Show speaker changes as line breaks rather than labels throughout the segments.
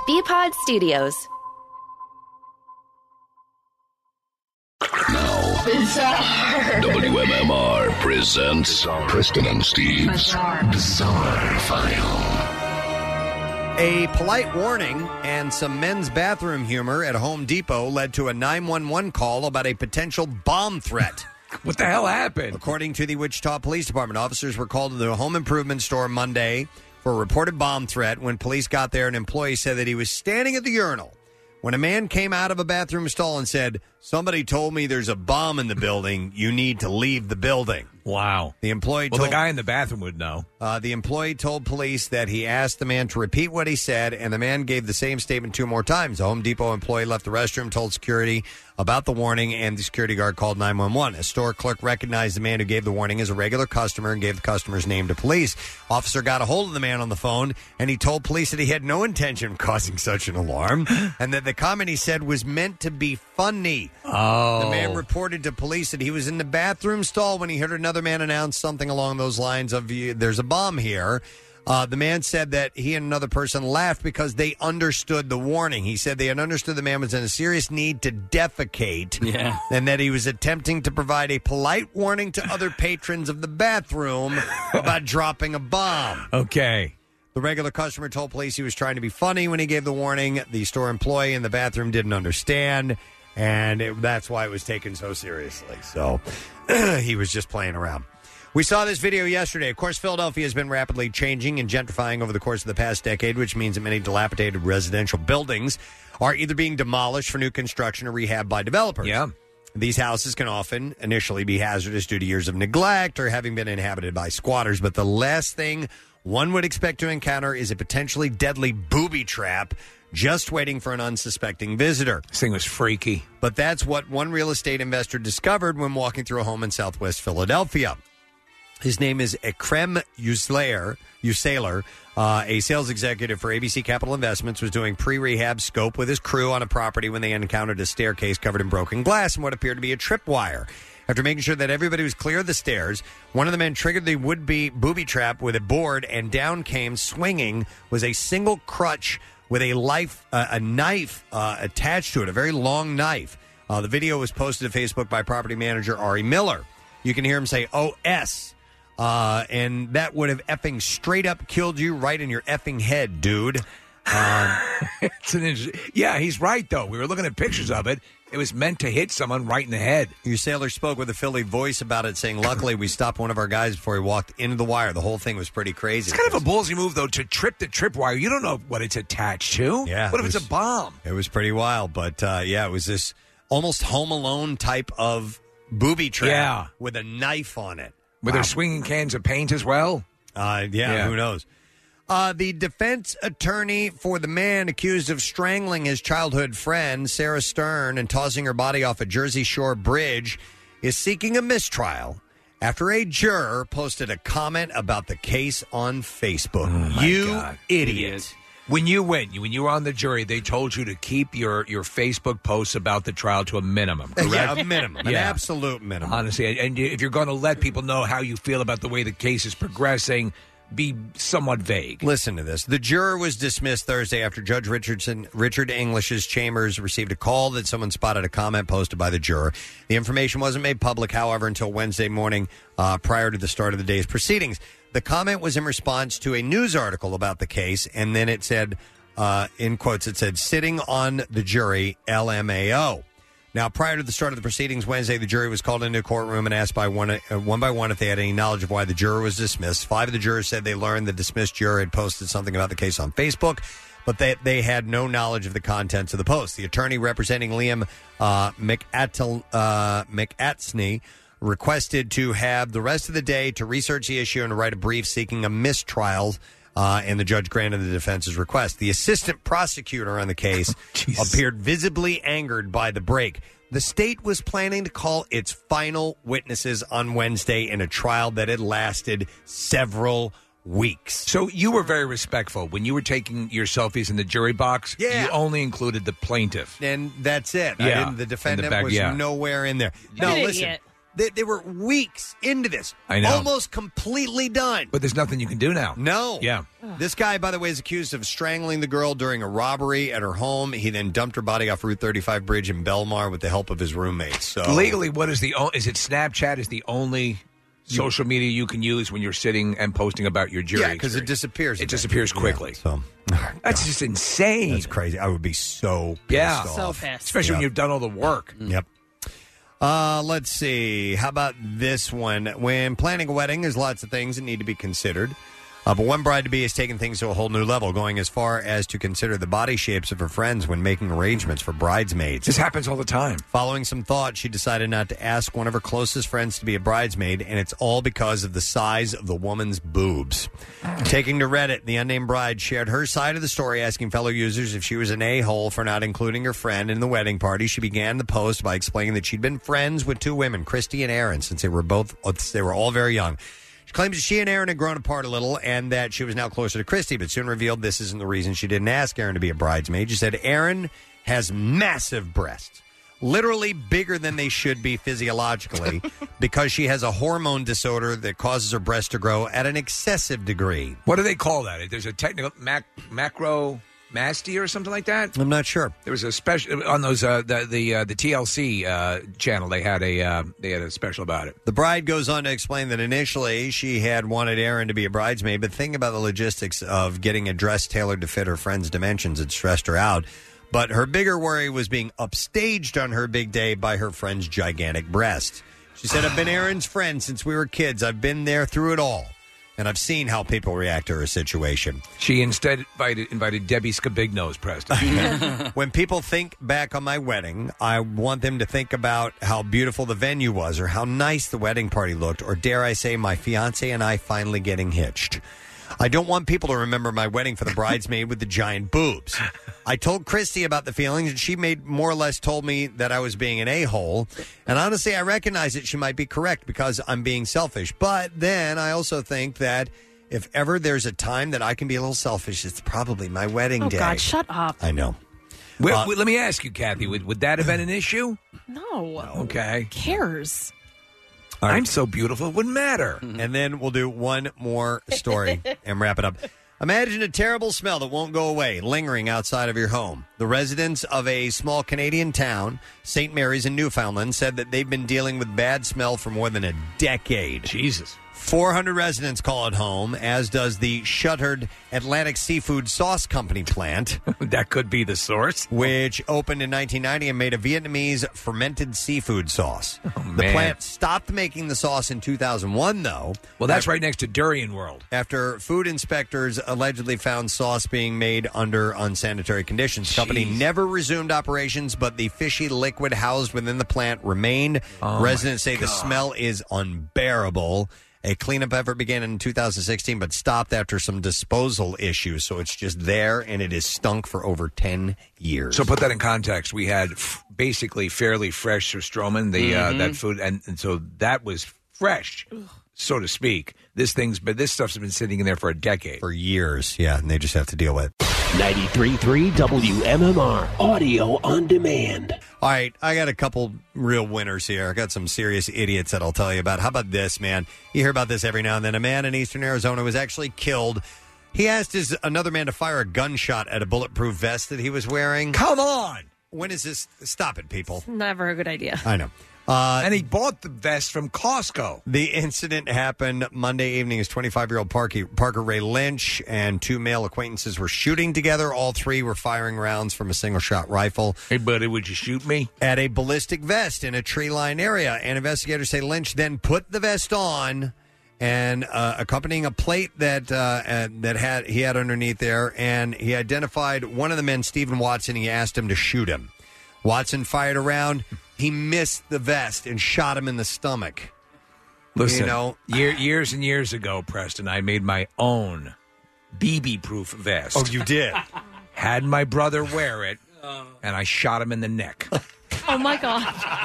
Bpod Studios.
Now, WMMR presents Preston and Steve's Bizarre File.
A polite warning and some men's bathroom humor at Home Depot led to a 911 call about a potential bomb threat.
What the hell happened?
According to the Wichita Police Department, officers were called to the home improvement store Monday for a reported bomb threat. When police got there, an employee said that he was standing at the urinal when a man came out of a bathroom stall and said, "Somebody told me there's a bomb in the building. You need to leave the building."
Wow.
The employee
the guy in the bathroom would know.
The employee told police that he asked the man to repeat what he said, and the man gave the same statement 2 more times. The Home Depot employee left the restroom, told security about the warning, and the security guard called 911. A store clerk recognized the man who gave the warning as a regular customer and gave the customer's name to police. Officer got a hold of the man on the phone, and he told police that he had no intention of causing such an alarm, and that the comment he said was meant to be funny.
Oh.
The man reported to police that he was in the bathroom stall when he heard another man announce something along those lines of, "There's a bomb here." The man said that he and another person laughed because they understood the warning. He said they had understood the man was in a serious need to defecate, and that he was attempting to provide a polite warning to other patrons of the bathroom about dropping a bomb.
Okay.
The regular customer told police he was trying to be funny when he gave the warning. The store employee in the bathroom didn't understand, and that's why it was taken so seriously. So he was just playing around. We saw this video yesterday. Of course, Philadelphia has been rapidly changing and gentrifying over the course of the past decade, which means that many dilapidated residential buildings are either being demolished for new construction or rehab by developers.
Yeah.
These houses can often initially be hazardous due to years of neglect or having been inhabited by squatters. But the last thing one would expect to encounter is a potentially deadly booby trap just waiting for an unsuspecting visitor.
This thing was freaky.
But that's what one real estate investor discovered when walking through a home in southwest Philadelphia. His name is Ekrem Usaler, a sales executive for ABC Capital Investments, was doing pre-rehab scope with his crew on a property when they encountered a staircase covered in broken glass and what appeared to be a tripwire. After making sure that everybody was clear of the stairs, one of the men triggered the would-be booby trap with a board, and down came, swinging, was a single crutch with a knife attached to it, a very long knife. The video was posted to Facebook by property manager Ari Miller. You can hear him say, "OS." And that would have effing straight up killed you right in your effing head, dude.
Yeah, he's right, though. We were looking at pictures of it. It was meant to hit someone right in the head.
Your sailor spoke with a Philly voice about it, saying, "Luckily, we stopped one of our guys before he walked into the wire." The whole thing was pretty crazy.
It's kind of a ballsy move, though, to trip the tripwire. You don't know what it's attached to.
Yeah.
What if it's a bomb?
It was pretty wild. But, it was this almost Home Alone type of booby trap with a knife on it.
Were there swinging cans of paint as well?
Who knows? The defense attorney for the man accused of strangling his childhood friend, Sarah Stern, and tossing her body off a Jersey Shore bridge is seeking a mistrial after a juror posted a comment about the case on Facebook.
Oh,
you idiot.
When you were on the jury, they told you to keep your Facebook posts about the trial to a minimum, correct?
Yeah, a minimum, an absolute minimum.
Honestly, and if you're going to let people know how you feel about the way the case is progressing, be somewhat vague.
Listen to this. The juror was dismissed Thursday after Judge Richard English's chambers received a call that someone spotted a comment posted by the juror. The information wasn't made public, however, until Wednesday morning prior to the start of the day's proceedings. The comment was in response to a news article about the case, and then it said, in quotes, it said, "Sitting on the jury, LMAO." Now, prior to the start of the proceedings Wednesday, the jury was called into a courtroom and asked by one by one if they had any knowledge of why the juror was dismissed. 5 of the jurors said they learned the dismissed juror had posted something about the case on Facebook, but they had no knowledge of the contents of the post. The attorney representing Liam McAtsney requested to have the rest of the day to research the issue and to write a brief seeking a mistrial, and the judge granted the defense's request. The assistant prosecutor on the case appeared visibly angered by the break. The state was planning to call its final witnesses on Wednesday in a trial that had lasted several weeks.
So you were very respectful. When you were taking your selfies in the jury box, you only included the plaintiff.
And that's it.
Yeah.
The defendant was nowhere in there.
You're an idiot.
They were weeks into this.
I know.
Almost completely done.
But there's nothing you can do now.
No.
Yeah.
This guy, by the way, is accused of strangling the girl during a robbery at her home. He then dumped her body off Route 35 bridge in Belmar with the help of his roommates. So
Legally, what is is it Snapchat is the only social media you can use when you're sitting and posting about your jury?
Yeah, because it disappears.
It disappears quickly.
Yeah, so
that's just insane.
That's crazy. I would be so pissed off.
So pissed.
Especially when you've done all the work.
Yep. Let's see. How about this one? When planning a wedding, there's lots of things that need to be considered. But one bride-to-be is taking things to a whole new level, going as far as to consider the body shapes of her friends when making arrangements for bridesmaids.
This happens all the time.
Following some thought, she decided not to ask one of her closest friends to be a bridesmaid, and it's all because of the size of the woman's boobs. Taking to Reddit, the unnamed bride shared her side of the story, asking fellow users if she was an a-hole for not including her friend in the wedding party. She began the post by explaining that she'd been friends with two women, Christy and Aaron, since they were all very young. She claims that she and Aaron had grown apart a little and that she was now closer to Christy, but soon revealed this isn't the reason she didn't ask Aaron to be a bridesmaid. She said Aaron has massive breasts, literally bigger than they should be physiologically, because she has a hormone disorder that causes her breasts to grow at an excessive degree.
What do they call that? There's a technical macromastia or something like that?
I'm not sure.
There was a special on those the TLC channel. They had a special about it.
The bride goes on to explain that initially she had wanted Aaron to be a bridesmaid, but thinking about the logistics of getting a dress tailored to fit her friend's dimensions had stressed her out. But her bigger worry was being upstaged on her big day by her friend's gigantic breast. She said, I've been Aaron's friend since we were kids. I've been there through it all. And I've seen how people react to her situation.
She instead invited Debbie Scabignos, Preston.
When people think back on my wedding, I want them to think about how beautiful the venue was or how nice the wedding party looked, or dare I say my fiancé and I finally getting hitched. I don't want people to remember my wedding for the bridesmaid with the giant boobs. I told Christy about the feelings, and she more or less told me that I was being an a-hole. And honestly, I recognize that she might be correct because I'm being selfish. But then I also think that if ever there's a time that I can be a little selfish, it's probably my wedding day.
Oh, God, shut up.
I know.
Let me ask you, Kathy, would that have been an issue?
No.
Okay.
Who cares?
Right.
I'm so beautiful, it wouldn't matter.
And then we'll do one more story and wrap it up. Imagine a terrible smell that won't go away, lingering outside of your home. The residents of a small Canadian town, St. Mary's in Newfoundland, said that they've been dealing with bad smell for more than a decade.
Jesus.
400 residents call it home, as does the shuttered Atlantic Seafood Sauce Company plant.
That could be the source.
Which opened in 1990 and made a Vietnamese fermented seafood sauce. The plant stopped making the sauce in 2001, though.
Well, that's right next to Durian World.
After food inspectors allegedly found sauce being made under unsanitary conditions. The company never resumed operations, but the fishy liquid housed within the plant remained. Residents say the smell is unbearable. A cleanup effort began in 2016, but stopped after some disposal issues. So it's just there, and it has stunk for over 10 years.
So put that in context. We had basically fairly fresh Surströmming, that food, and so that was fresh, so to speak. This stuff's been sitting in there for a decade.
For years, yeah, and they just have to deal with it.
93.3 WMMR, audio on demand.
All right, I got a couple real winners here. I got some serious idiots that I'll tell you about. How about this, man? You hear about this every now and then. A man in eastern Arizona was actually killed. He asked another man to fire a gunshot at a bulletproof vest that he was wearing.
Come on!
When is this? Stop it, people.
Never a good idea.
I know.
And he bought the vest from Costco.
The incident happened Monday evening as 25-year-old Parker Ray Lynch and two male acquaintances were shooting together. All three were firing rounds from a single-shot rifle.
Hey, buddy, would you shoot me?
At a ballistic vest in a tree-lined area. And investigators say Lynch then put the vest on and accompanying a plate that he had underneath there. And he identified one of the men, Stephen Watson. He asked him to shoot him. Watson fired a round. He missed the vest and shot him in the stomach.
Listen, years and years ago, Preston, I made my own BB-proof vest.
Oh, you did?
Had my brother wear it, and I shot him in the neck.
Oh, my God.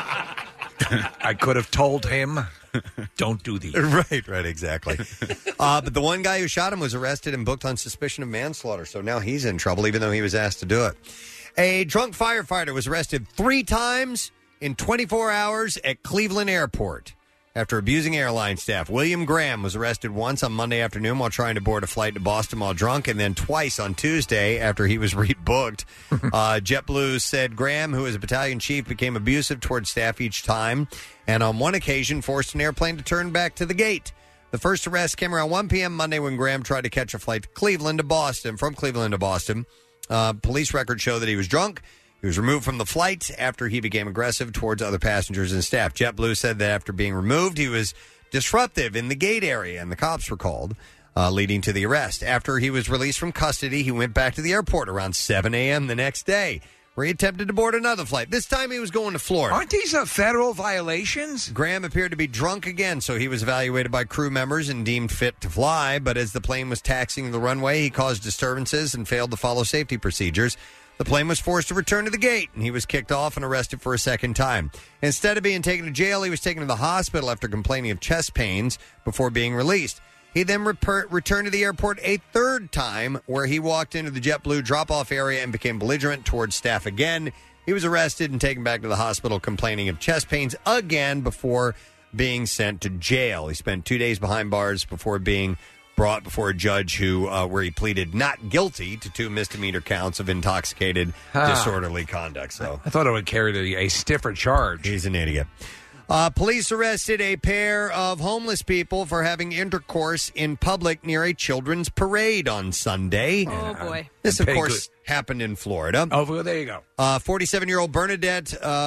I could have told him, don't do these.
Right, exactly. But the one guy who shot him was arrested and booked on suspicion of manslaughter, so now he's in trouble, even though he was asked to do it. A drunk firefighter was arrested 3 times in 24 hours at Cleveland Airport. after abusing airline staff. William Graham was arrested once on Monday afternoon while trying to board a flight to Boston while drunk, and then twice on Tuesday after he was rebooked. JetBlue said Graham, who is a battalion chief, became abusive towards staff each time, and on one occasion forced an airplane to turn back to the gate. The first arrest came around 1 p.m. Monday when Graham tried to catch a flight to Cleveland to Boston. From Cleveland to Boston, police records show that he was drunk. He was removed from the flight after he became aggressive towards other passengers and staff. JetBlue said that after being removed, he was disruptive in the gate area, and the cops were called, leading to the arrest. After he was released from custody, he went back to the airport around 7 a.m. the next day, where he attempted to board another flight. This time he was going to Florida.
Aren't these federal violations?
Graham appeared to be drunk again, so he was evaluated by crew members and deemed fit to fly. But as the plane was taxiing the runway, he caused disturbances and failed to follow safety procedures. The plane was forced to return to the gate, and he was kicked off and arrested for a second time. Instead of being taken to jail, he was taken to the hospital after complaining of chest pains before being released. He then returned to the airport a third time, where he walked into the JetBlue drop-off area and became belligerent towards staff again. He was arrested and taken back to the hospital complaining of chest pains again before being sent to jail. He spent 2 days behind bars before being brought before a judge where he pleaded not guilty to 2 misdemeanor counts of intoxicated, disorderly conduct. So
I thought it would carry a stiffer charge.
He's an idiot. Police arrested a pair of homeless people for having intercourse in public near a children's parade on Sunday.
Oh, boy.
This, of course, happened in Florida.
Oh, well, there you go.
47-year-old Bernadette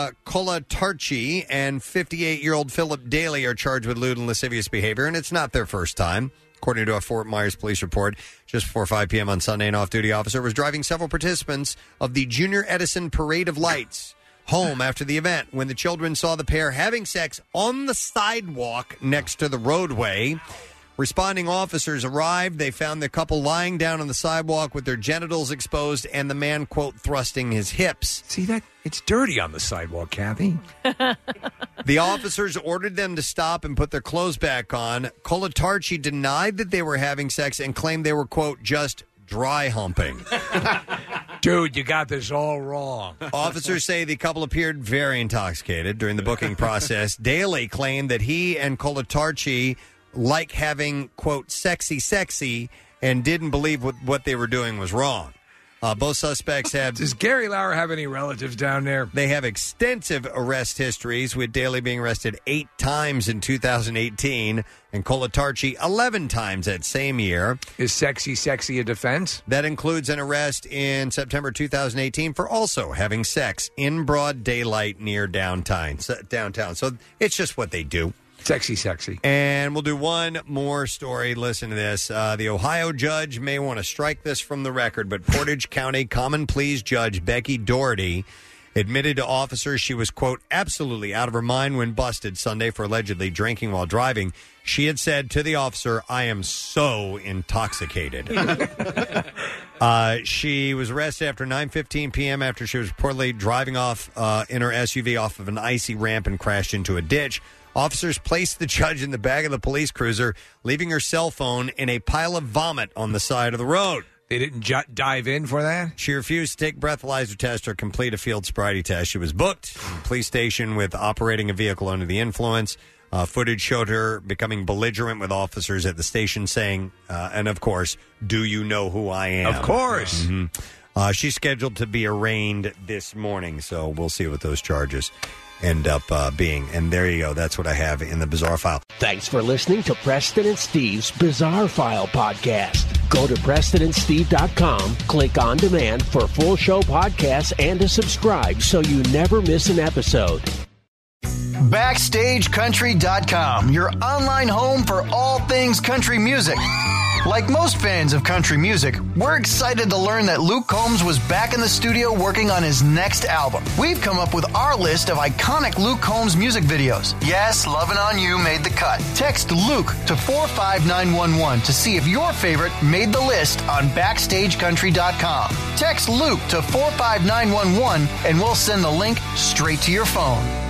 Colatarchi and 58-year-old Philip Daly are charged with lewd and lascivious behavior, and it's not their first time. According to a Fort Myers police report, just before 5 p.m. on Sunday, an off-duty officer was driving several participants of the Junior Edison Parade of Lights home after the event when the children saw the pair having sex on the sidewalk next to the roadway. Responding officers arrived. They found the couple lying down on the sidewalk with their genitals exposed and the man, quote, thrusting his hips.
See that? It's dirty on the sidewalk, Kathy.
The officers ordered them to stop and put their clothes back on. Colatarchi denied that they were having sex and claimed they were, quote, just dry humping.
Dude, you got this all wrong.
Officers say the couple appeared very intoxicated during the booking process. Daly claimed that he and Colatarchi like having, quote, sexy, and didn't believe what they were doing was wrong. Both suspects have...
Does Gary Lauer have any relatives down there?
They have extensive arrest histories, with Daly being arrested 8 times in 2018 and Colatarchi 11 times that same year.
Is sexy a defense?
That includes an arrest in September 2018 for also having sex in broad daylight near downtown. So it's just what they do.
Sexy.
And we'll do one more story. Listen to this. The Ohio judge may want to strike this from the record, but Portage County Common Pleas Judge Becky Doherty admitted to officers she was, quote, absolutely out of her mind when busted Sunday for allegedly drinking while driving. She had said to the officer, I am so intoxicated. She was arrested after 9:15 p.m. after she was reportedly driving off in her SUV off of an icy ramp and crashed into a ditch. Officers placed the judge in the back of the police cruiser, leaving her cell phone in a pile of vomit on the side of the road.
They didn't dive in for that?
She refused to take breathalyzer test or complete a field sobriety test. She was booked in the police station with operating a vehicle under the influence. Footage showed her becoming belligerent with officers at the station saying, and of course, do you know who I am?
Of course.
Mm-hmm. She's scheduled to be arraigned this morning, so we'll see what those charges end up being. And there you go. That's what I have in the Bizarre File.
Thanks for listening to Preston and Steve's Bizarre File podcast. Go to PrestonandSteve.com, click on demand for full show podcasts and to subscribe so you never miss an episode.
BackstageCountry.com, your online home for all things country music. Like most fans of country music, we're excited to learn that Luke Combs was back in the studio working on his next album. We've come up with our list of iconic Luke Combs music videos. Yes, Lovin' On You made the cut. Text Luke to 45911 to see if your favorite made the list on BackstageCountry.com. Text Luke to 45911 and we'll send the link straight to your phone.